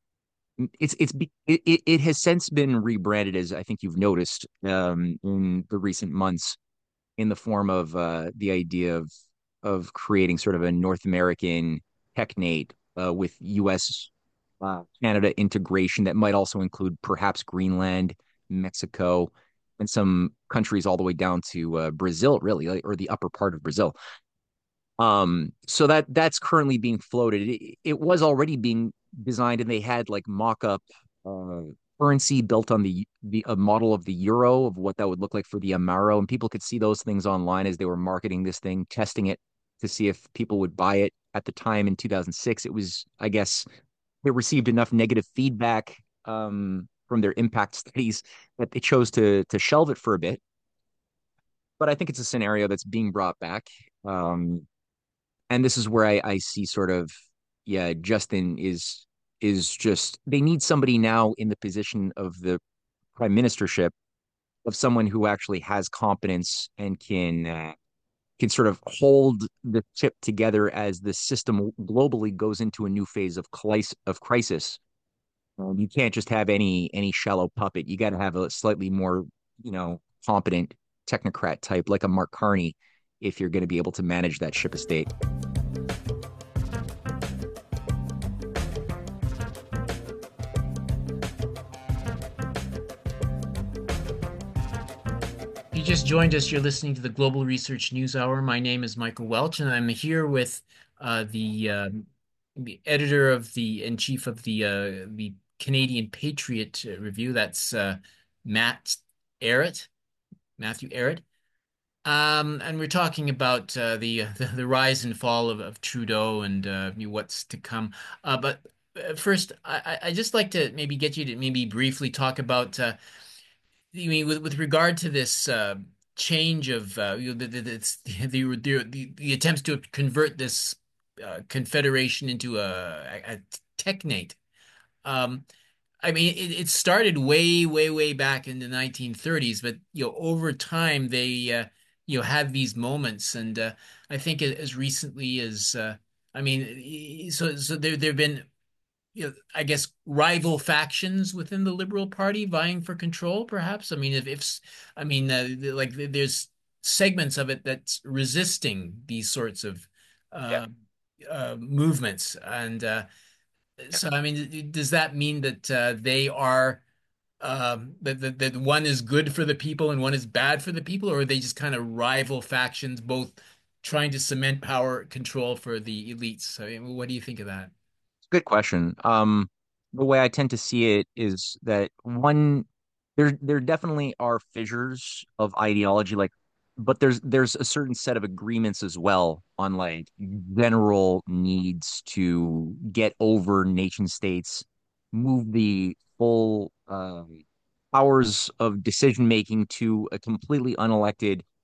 it has since been rebranded, as I think you've noticed in the recent months, in the form of the idea of creating sort of a North American technate with U.S. Canada integration that might also include perhaps Greenland, Mexico, and some countries all the way down to Brazil, really, like, or the upper part of Brazil. So that's currently being floated. It was already being designed, and they had like mock-up uh, currency built on the a model of the euro of what that would look like for the Amaro, and people could see those things online as they were marketing this thing, testing it to see if people would buy it. At the time in 2006, it was, I guess, it received enough negative feedback from their impact studies that they chose to shelve it for a bit. But I think it's a scenario that's being brought back. And this is where I see sort of, yeah, Justin is just, they need somebody now in the position of the prime ministership, of someone who actually has competence and can sort of hold the chip together as the system globally goes into a new phase of crisis. You can't just have any shallow puppet. You got to have a slightly more, competent technocrat type like a Mark Carney if you're going to be able to manage that ship of state. You just joined us. You're listening to the Global Research News Hour. My name is Michael Welch, and I'm here with the editor of the in chief of the Canadian Patriot Review. That's Matt Ehret, Matthew Ehret. And we're talking about the rise and fall of Trudeau and what's to come. But first, I just like to maybe get you to maybe briefly talk about. You mean with regard to this change of the attempts to convert this confederation into a technate? Um, I mean, it started way back in the 1930s, but over time they had these moments, and I think as recently as I mean, so there've been I guess rival factions within the Liberal Party vying for control, perhaps. I mean, if I mean, like there's segments of it that's resisting these sorts of Yeah. uh, movements, and Yeah. so I mean, does that mean that they are that one is good for the people and one is bad for the people, or are they just kind of rival factions, both trying to cement power control for the elites? I mean, what do you think of that? Good question. The way I tend to see it is that there definitely are fissures of ideology, like, but there's a certain set of agreements as well on like general needs to get over nation states, move the full powers of decision making to a completely unelected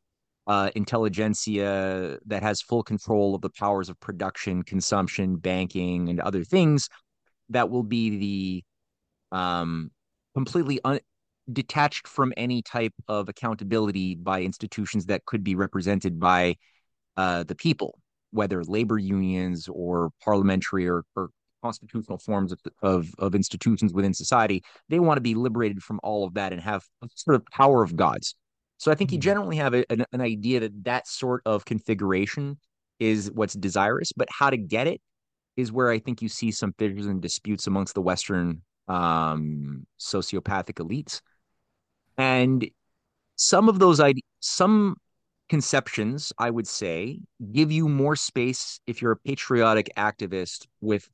intelligentsia that has full control of the powers of production, consumption, banking, and other things that will be the completely detached from any type of accountability by institutions that could be represented by the people, whether labor unions or parliamentary or constitutional forms of institutions within society. They want to be liberated from all of that and have a sort of power of gods. So I think you Hmm. generally have an idea that that sort of configuration is what's desirous, but how to get it is where I think you see some fissures and disputes amongst the Western sociopathic elites. And some of those ideas, some conceptions, I would say, give you more space if you're a patriotic activist with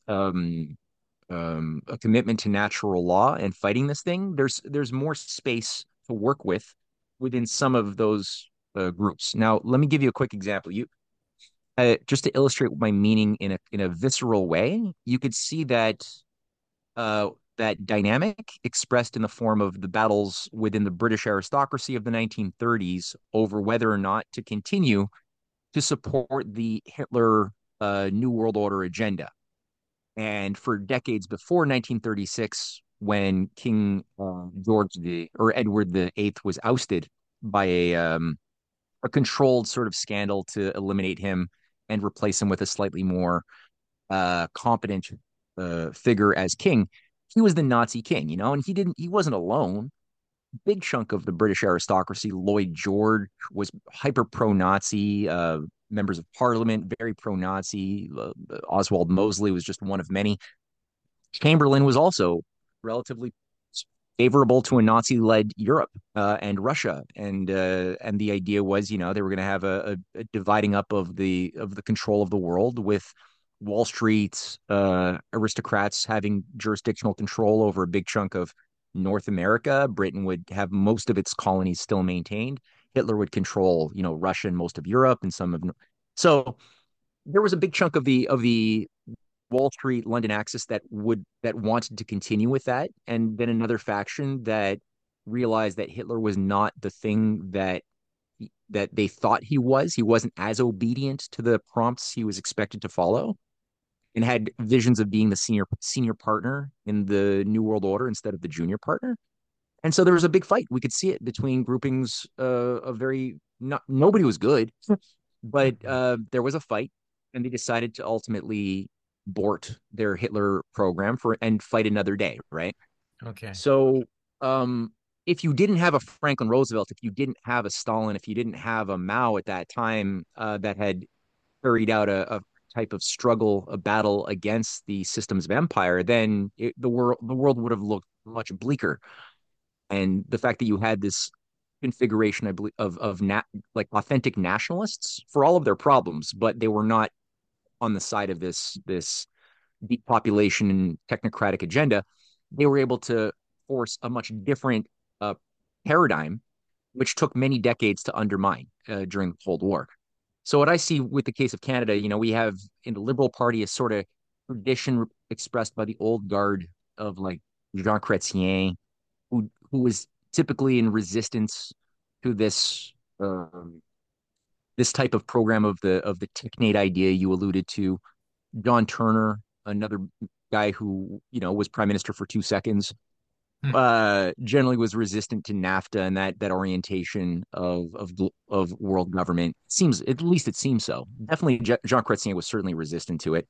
a commitment to natural law and fighting this thing. There's more space to work with within some of those groups. Now, let me give you a quick example. You just to illustrate my meaning in a visceral way, you could see uh, that dynamic expressed in the form of the battles within the British aristocracy of the 1930s over whether or not to continue to support the Hitler New World Order agenda. And for decades before 1936, when King George the or Edward the Eighth was ousted by a controlled sort of scandal to eliminate him and replace him with a slightly more competent figure as king, he was the Nazi king, and he wasn't alone. Big chunk of the British aristocracy, Lloyd George was hyper pro-Nazi. Members of Parliament, very pro-Nazi. Oswald Mosley was just one of many. Chamberlain was also relatively favorable to a Nazi-led Europe and Russia, and the idea was, they were going to have a dividing up of the control of the world with Wall Street aristocrats having jurisdictional control over a big chunk of North America. Britain would have most of its colonies still maintained. Hitler would control, Russia and most of Europe and some of so there was a big chunk of the Wall Street, London axis that wanted to continue with that, and then another faction that realized that Hitler was not the thing that they thought he was. He wasn't as obedient to the prompts he was expected to follow, and had visions of being the senior partner in the New World Order instead of the junior partner. And so there was a big fight. We could see it between groupings of very not nobody was good, but there was a fight, and they decided to ultimately abort their Hitler program and fight another day, right? Okay. So, um, if you didn't have a Franklin Roosevelt, if you didn't have a Stalin, if you didn't have a Mao at that time that had carried out a type of struggle, a battle against the systems of empire, then the world would have looked much bleaker. And the fact that you had this configuration, I believe, like authentic nationalists for all of their problems, but they were not on the side of this depopulation and technocratic agenda. They were able to force a much different uh, paradigm, which took many decades to undermine during the Cold War. So what I see with the case of Canada, we have in the Liberal Party a sort of tradition expressed by the old guard of like Jean Chrétien, who was typically in resistance to um, this type of program of the Ticknate idea you alluded to. John Turner, another guy who was prime minister for 2 seconds, generally was resistant to NAFTA and that orientation of world government. Seems at least it seems so. Definitely, Jean Chrétien was certainly resistant to it.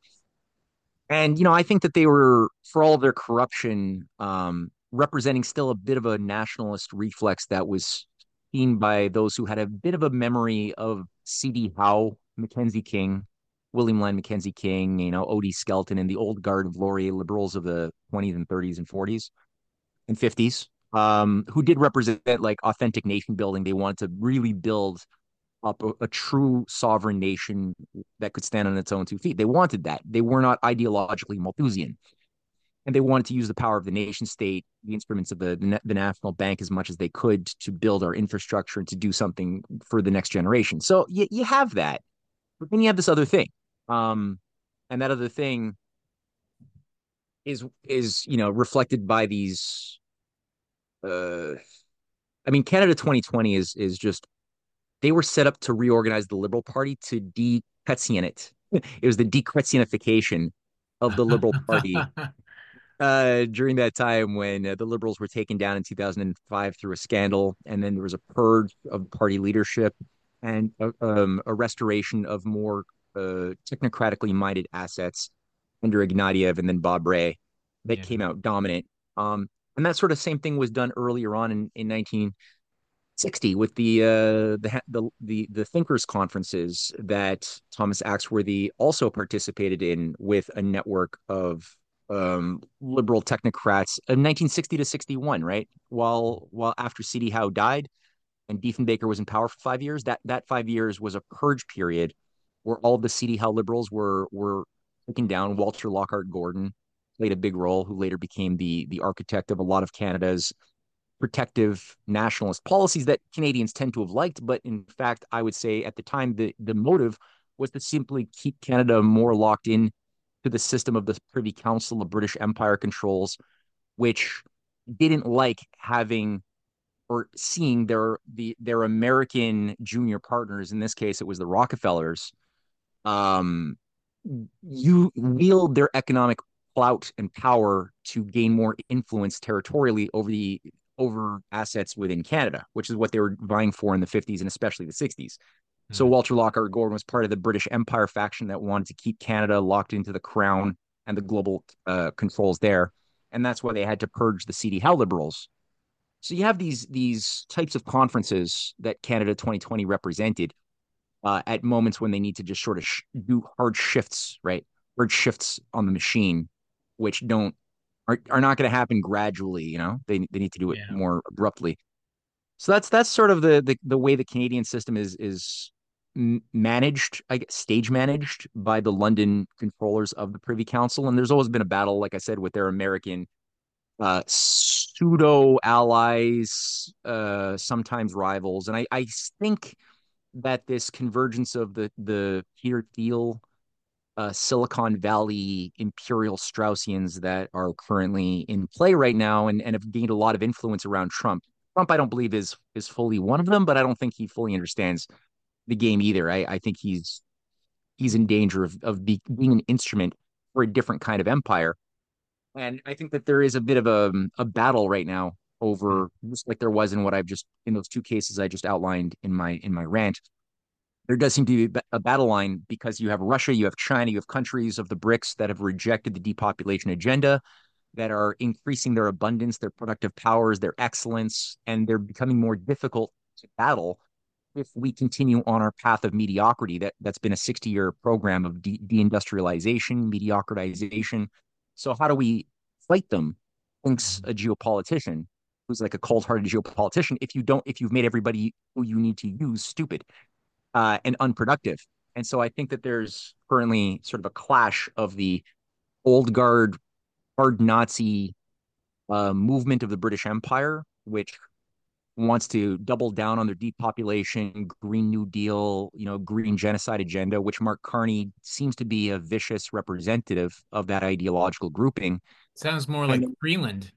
And I think that they were, for all of their corruption, representing still a bit of a nationalist reflex that was seen by those who had a bit of a memory of C.D. Howe, Mackenzie King, William Lyon Mackenzie King, O.D. Skelton, and the old guard of Laurier liberals of the 20s and 30s and 40s and 50s, who did represent like authentic nation building. They wanted to really build up a true sovereign nation that could stand on its own 2 feet. They wanted that. They were not ideologically Malthusian. And they wanted to use the power of the nation state, the instruments of the national bank as much as they could to build our infrastructure and to do something for the next generation. So you have that. But then you have this other thing. Um, and that other thing is reflected by these I mean, Canada 2020 is just they were set up to reorganize the Liberal Party to de-Chrétien it. It was the de-Chrétienification of the Liberal Party during that time when the Liberals were taken down in 2005 through a scandal, and then there was a purge of party leadership and a restoration of more technocratically minded assets under Ignatieff and then Bob Rae that Yeah. came out dominant. Um, and that sort of same thing was done earlier on in 1960 with the thinkers conferences that Thomas Axworthy also participated in with a network of liberal technocrats in 1960 to 61, right? While after C.D. Howe died and Diefenbaker was in power for 5 years, that 5 years was a purge period where all the C.D. Howe liberals were taken down. Walter Lockhart Gordon played a big role, who later became the architect of a lot of Canada's protective nationalist policies that Canadians tend to have liked. But in fact, I would say at the time, the motive was to simply keep Canada more locked in to the system of the Privy Council the British Empire controls, which didn't like having or seeing their American junior partners. In this case, it was the Rockefellers. Um, you wield their economic clout and power to gain more influence territorially over assets within Canada, which is what they were vying for in the 50s and especially the 60s. So Mm. Walter Lockhart Gordon was part of the British Empire faction that wanted to keep Canada locked into the crown and the global controls there, and that's why they had to purge the C.D. Howe liberals. So you have these types of conferences that Canada 2020 represented at moments when they need to just sort of do hard shifts, right? Hard shifts on the machine, which don't are not going to happen gradually. They need to do it Yeah. more abruptly. So that's sort of the way the Canadian system is managed, I guess, stage managed by the London controllers of the Privy Council. And there's always been a battle, like I said, with their American pseudo allies, sometimes rivals. And I think that this convergence of the Peter Thiel Silicon Valley imperial Straussians that are currently in play right now and have gained a lot of influence around Trump. Trump, I don't believe is fully one of them, but I don't think he fully understands the game either. I think he's in danger of being an instrument for a different kind of empire. And I think that there is a bit of a battle right now Mm. over, just like there was in what I've just in those two cases I just outlined in my rant. There does seem to be a battle line because you have Russia, you have China, you have countries of the BRICS that have rejected the depopulation agenda, that are increasing their abundance, their productive powers, their excellence, and they're becoming more difficult to battle if we continue on our path of mediocrity. That's been a 60-year program of deindustrialization, mediocritization. So how do we fight them? Thinks Mm. a geopolitician who's like a cold-hearted geopolitician. If you've made everybody who you need to use stupid and unproductive. And so I think that there's currently sort of a clash of the old guard, hard Nazi movement of the British Empire, which wants to double down on their depopulation, Green New Deal, green genocide agenda, which Mark Carney seems to be a vicious representative of that ideological grouping. Sounds more like And Freeland.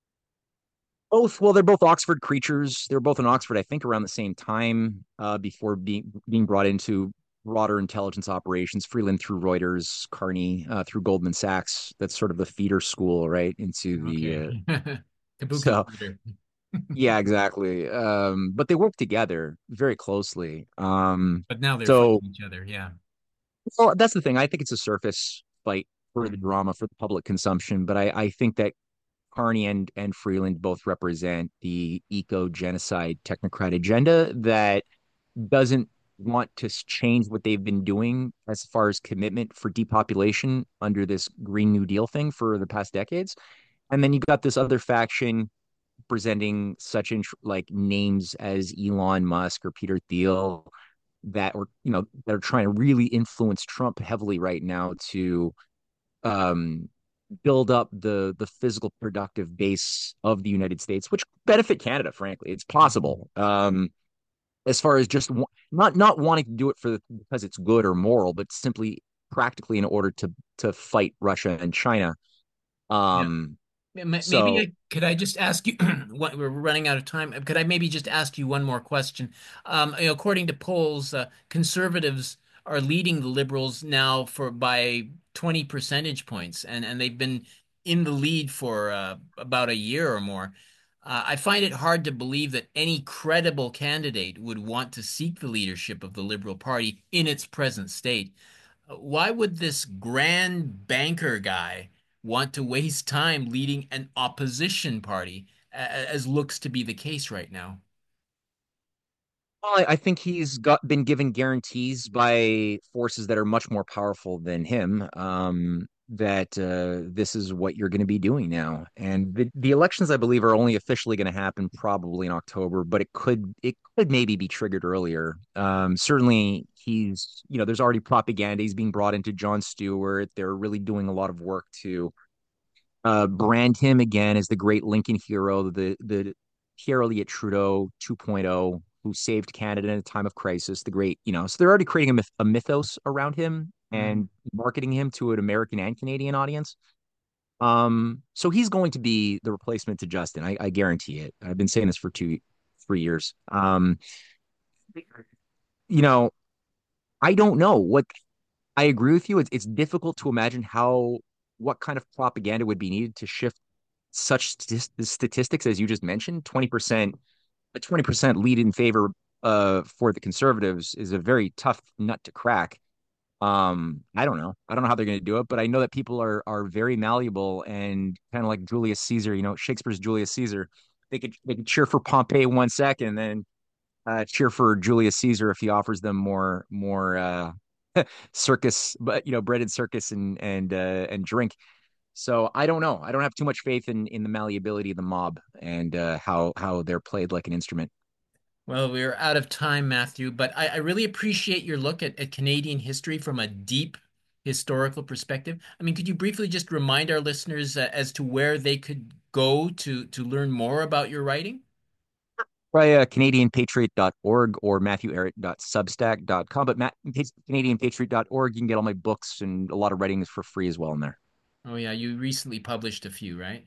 well, they're both Oxford creatures. They were both in Oxford, I think, around the same time before being brought into broader intelligence operations. Freeland through Reuters, Carney through Goldman Sachs. That's sort of the feeder school, right, into the Okay. so Kabuki. yeah, exactly. But they work together very closely. But now they're So fighting each other. Yeah. well, that's the thing. I think it's a surface fight for the Mm. drama, for the public consumption. But I think that Carney and Freeland both represent the eco genocide technocrat agenda that doesn't want to change what they've been doing as far as commitment for depopulation under this Green New Deal thing for the past decades. And then you got this other faction presenting such like names as Elon Musk or Peter Thiel that are trying to really influence Trump heavily right now to um build up the physical productive base of the United States, which benefit Canada. Frankly, it's Mhm. possible. As far as just not wanting to do it because it's good or moral, but simply practically in order to fight Russia and China. Yeah. Um, So Could I just ask you, we're running out of time. Could I maybe just ask you one more question? According to polls, conservatives are leading the liberals now by 20 percentage points, and they've been in the lead for about a year or more. I find it hard to believe that any credible candidate would want to seek the leadership of the Liberal Party in its present state. Why would this grand banker guy want to waste time leading an opposition party, as looks to be the case right now? well, I think he's been given guarantees by forces that are much more powerful than him. That this is what you're going to be doing now, and the elections, I believe, are only officially going to happen probably in October, but it could maybe be triggered earlier. Certainly, there's already propaganda. He's being brought into Jon Stewart. They're really doing a lot of work to brand him again as the great Lincoln hero, the Pierre Elliott Trudeau 2.0, who saved Canada in a time of crisis. The great, so they're already creating a mythos around him Mm. and marketing him to an American and Canadian audience. So he's going to be the replacement to Justin. I guarantee it. I've been saying this for 3 years. You know, I don't know what I agree with you. It's difficult to imagine what kind of propaganda would be needed to shift such statistics as you just mentioned. 20%, a 20% lead in favor for the conservatives is a very tough nut to crack. I don't know. I don't know how they're going to do it, but I know that people are very malleable and kind of like Julius Caesar, Shakespeare's Julius Caesar. They could cheer for Pompey 1 second and then cheer for Julius Caesar if he offers them more circus, but bread and circus and drink. So I don't know. I don't have too much faith in the malleability of the mob and how they're played like an instrument. Well, we're out of time, Matthew, but I really appreciate your look at Canadian history from a deep historical perspective. I mean, could you briefly just remind our listeners as to where they could go to learn more about your writing? Try CanadianPatriot.org or MatthewArrett.substack.com. But CanadianPatriot.org, you can get all my books and a lot of writings for free as well in there. Oh yeah, you recently published a few, right?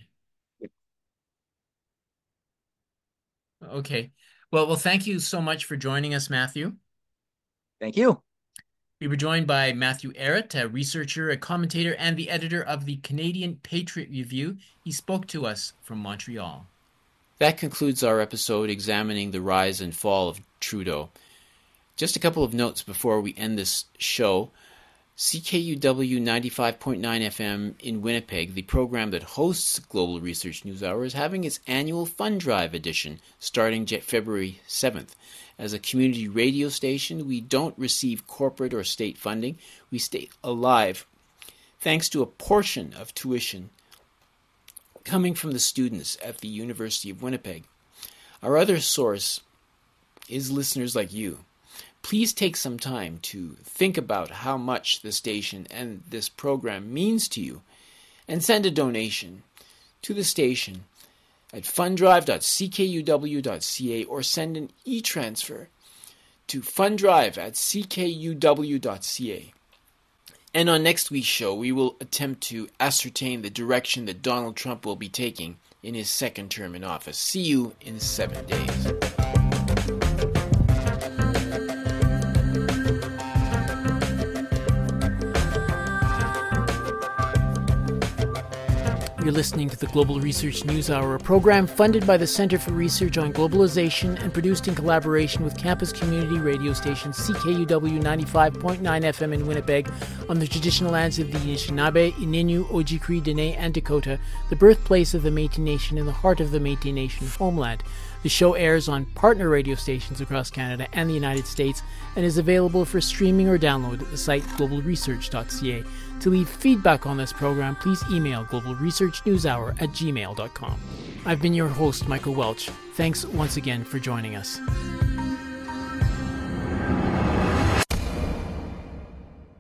Okay. Well, thank you so much for joining us, Matthew. Thank you. We were joined by Matthew Arrett, a researcher, a commentator, and the editor of the Canadian Patriot Review. He spoke to us from Montreal. That concludes our episode examining the rise and fall of Trudeau. Just a couple of notes before we end this show. CKUW 95.9 FM in Winnipeg, the program that hosts Global Research News Hour, is having its annual Fund Drive edition starting February 7th. As a community radio station, we don't receive corporate or state funding. We stay alive thanks to a portion of tuition coming from the students at the University of Winnipeg. Our other source is listeners like you. Please take some time to think about how much the station and this program means to you and send a donation to the station at funddrive.ckuw.ca or send an e-transfer to funddrive@ckuw.ca. And on next week's show, we will attempt to ascertain the direction that Donald Trump will be taking in his second term in office. See you in 7 days. You're listening to the Global Research News Hour, a program funded by the Center for Research on Globalization and produced in collaboration with campus community radio station CKUW 95.9 FM in Winnipeg on the traditional lands of the Anishinaabe, Ininu, Ojibwe, Dene, and Dakota, the birthplace of the Métis Nation and the heart of the Métis Nation homeland. The show airs on partner radio stations across Canada and the United States and is available for streaming or download at the site globalresearch.ca. To leave feedback on this program, please email globalresearchnewshour@gmail.com. I've been your host, Michael Welch. Thanks once again for joining us.